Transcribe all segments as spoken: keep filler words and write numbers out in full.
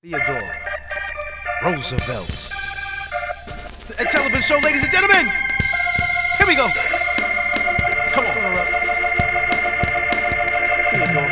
Theodore Roosevelt. It's the Ed Sullivan Show, ladies and gentlemen. Here we go. Come on. Theodore.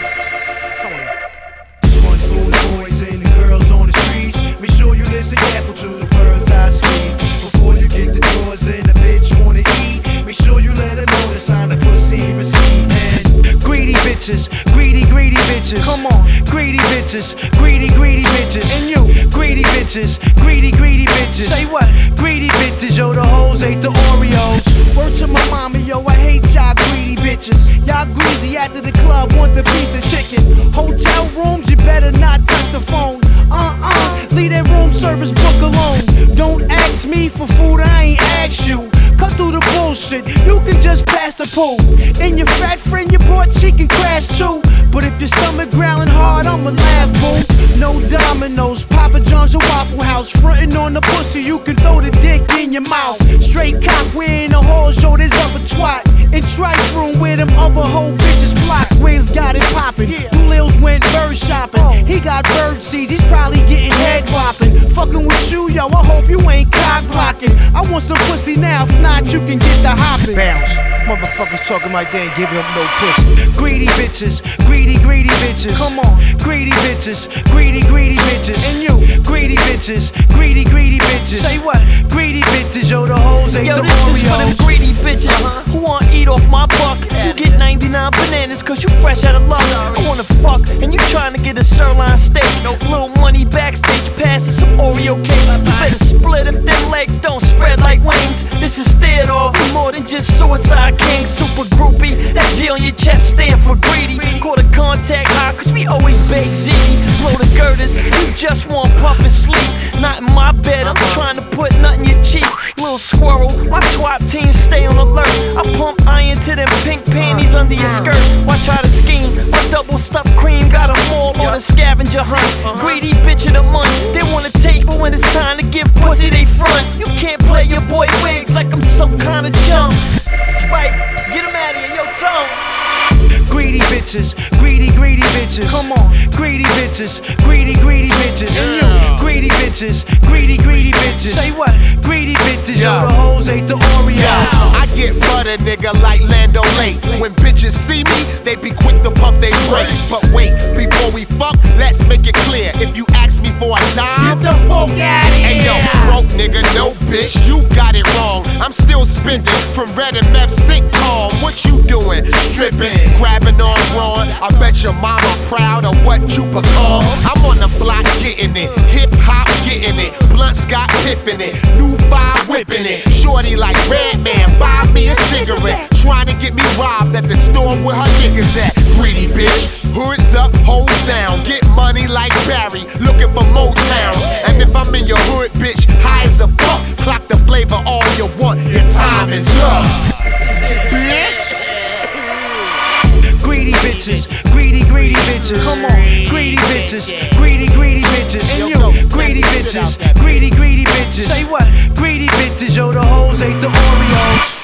Come on. This one's for the boys and the girls on the streets. Make sure you listen careful to the words I speak. Before you get the doors and the bitch wanna eat, make sure you let her know the sign of pussy receipt. And greedy bitches, greedy, greedy bitches. Come on, greedy bitches, greedy, greedy bitches. And you, greedy bitches, greedy, greedy bitches. Say what? Greedy bitches, yo, the hoes ate the Oreos. Word to my mama, yo, I hate y'all greedy bitches. Y'all greasy after the club, want the piece of chicken. Hotel rooms, you better not touch the phone. Uh-uh, leave that room service book alone. Don't ask me for food, I ain't ask you. Cut through the bullshit, you can just pass the pool. And your fat friend you brought, she can crash too. But if your stomach growling hard, I'ma laugh, boom. No dominoes, Papa John's or Waffle House. Frontin' on the pussy, you can throw the dick in your mouth. Straight cock, we're in the hall, show this other twat. In Trice room where them other hoe bitches flock. Wiz got it poppin', Lil's went bird shopping. He got bird seeds, he's probably getting head whopping. Fucking with you, yo, I hope you ain't cock blocking. I want some pussy now, if not, you can get the hopping. Bounce. Motherfuckers talking like they ain't giving up no pussy. Greedy bitches, greedy, greedy bitches. Come on, greedy bitches, greedy, greedy bitches. And you, greedy bitches, greedy, greedy bitches. Say what? Greedy bitches, yo, the hoes ate Yo, the this Oreos. is for them greedy bitches uh-huh. who wanna eat off my buck. You get ninety-nine bananas cause you fresh out of luck. I wanna fuck and you trying to get a sirloin steak. Little money backstage passing some Oreo cake. You better split if them legs don't spread like wings. This is Theodore, more than just Suicide King. Super groupie, that G on your chest stand for greedy. Call the contact high cause we always bake ziggy. Blow the girders, you just want puff and sleep. Not in my bed, I'm trying to put nothing in your cheeks. Little squirrel, my twat team stay on alert. I pump iron to them pink panties under your skirt. Why try to scheme? My double stuffed cream got them all on a scavenger hunt. Greedy bitch of the month, they wanna take, but when it's time to give pussy, they front. You can't play your boy wigs like I'm some kind of chump. That's right, get him out of here, yo, Tone. Greedy bitches, greedy, greedy bitches. Come on, greedy bitches, greedy, greedy bitches. And you, greedy bitches, greedy, greedy bitches. Say what? Greedy bitches, yo, the hoes ate the Oreos. I get butter, nigga, like Lando Lake. When bitches see me, they be quick to pump they brakes. But wait, before we fuck, let's make it clear. If you ask me for a dime, Get the fuck out of here. hey yo, broke nigga, no bitch, you got it wrong. I'm still spending from red and meth sink calm. What you doing? Stripping, grabbing on Ron. I bet your mama proud of what you become. I'm on the block getting it, hip hop getting it, blunts got pip in it, new five whipping it. Shorty like Redman, buy me a cigarette. Trying to get me robbed at the store where her niggas at. Greedy bitch, hoods up, hoes down. Get money like Barry, looking for Motown. And if I'm in your hood, bitch, high as a fuck. Clock the flavor all you want, your time is up. Bitch. Greedy bitches, greedy, greedy bitches. Come on, greedy bitches, greedy, greedy bitches. And you, greedy bitches, greedy, greedy bitches. Say what? Greedy bitches, yo, the hoes ate the Oreos.